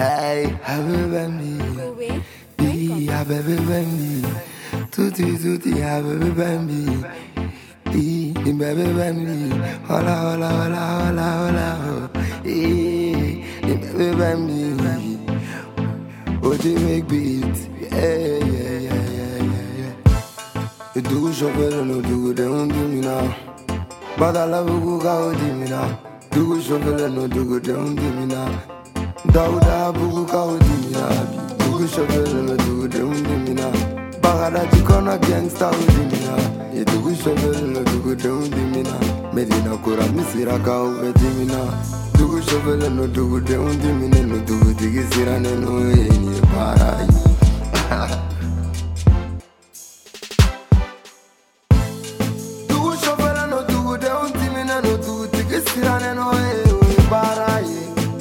Hey, happy baby, happy baby, tutti, happy baby, baby baby, hola, hola, hola, hola, hola, baby baby, oh, they make beat, yeah. You do shovel, no do they don't do me now, but I love you, go do me now. Do shovel, no do they don't do me now. Dauda bugu kaudimina, bugu shovel no do de undimina. Bagada jikona gangsta udimina, ye bugu shovel no do de undimina. Medina kura misira ka udimina. Bugu shovel no do de undimina, no do digisira no eni parai. Bugu shovel no do de undimina, no do digisira no eni parai.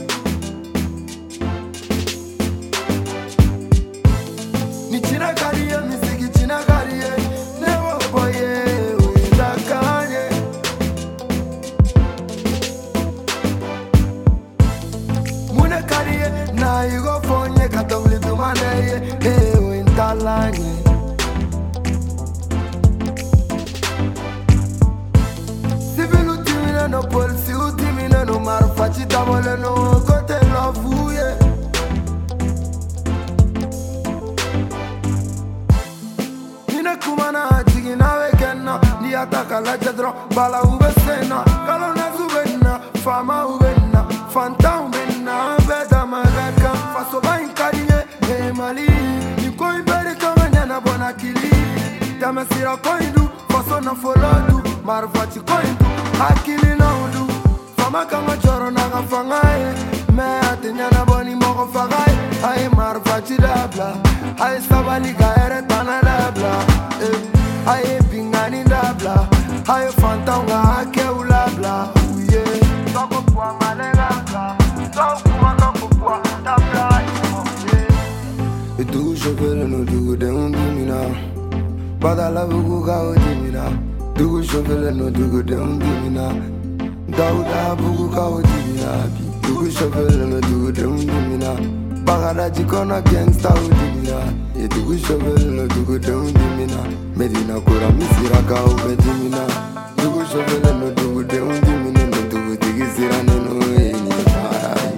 Na you go fonye katongli dumane we intalanye Civil utimina no polisi utimina no marfachi tabole no kote lovuye Nina kumana tigi na wekena ni ataka la jadro bala ubesena kalona zubena fama ubena fanta ubena beda magaka faso ba inkariye mali ni koi bere kama na bona kili tamasira koindu faso na folodu marfachi koindu akili na udu fama kama choro na gafangaye me atenya na boni moko fagaye ay marfachi dabla ay sabali gaere tana dabla ay pingani dabla ay fanta nga ake ulabla uye toko kwa malega You do shovel no do de undimina, but I love you go dimina. Do shovel no do de undimina, Dauda bugu go dimina. Do shovel no do de undimina, Bagada jikona gangsta udimina. You do shovel no do de undimina, Medina kura misira ka udimina. Do shovel no do de undimina, no do digisira no eni parai.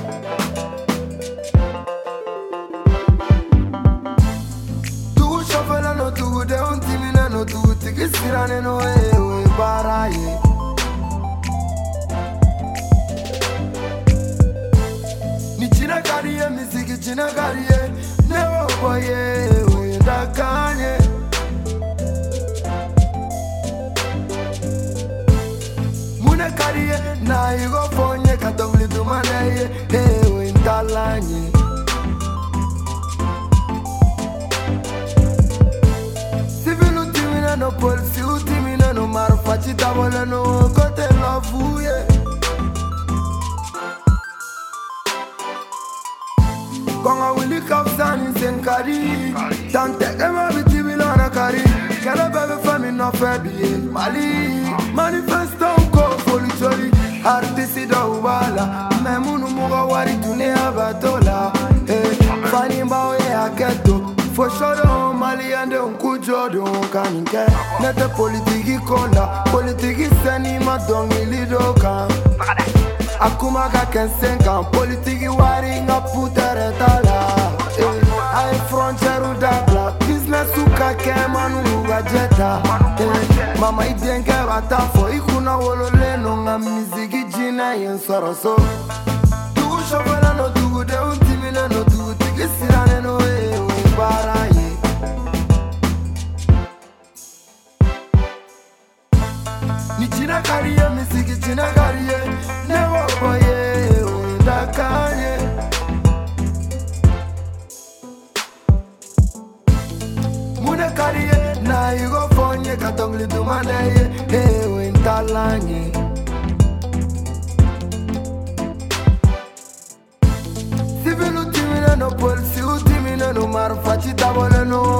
No do de untimina no do tigisirane no we baraye Ni china kariye misiki china kariye newo boye we dakanye Mune kariye na yugo fonye katongli dumane we intalanye No polisi utimina no marfachi tabole no kote lovuye Konga wili kapsani senkari Tante ema biti bilana kari Kele bebe femi no febiye Mali Manifesto unko polichori Artisi da ubala Memunu muga wari dunia batola Fani mbao ye aketo For sure, Mali and the Unkujo don't come Nete politiki kola, politiki seni madongi lidoka Akuma ka kensenka, politiki waringa putere tala Ay frontiere dabla, business uka kemanu uga jeta Mama idenke batafo, ikuna wolole nonga mizigi jina yensoroso Tugu shofela no tugu de untimile no tugu tigi sirane no baraye Ni china kariye misiki china kariye newo boye undakanye Mune kariye na yugo fonye katongli dumane we intalanye Civil utimina no polisi utimina no marfachi tabole no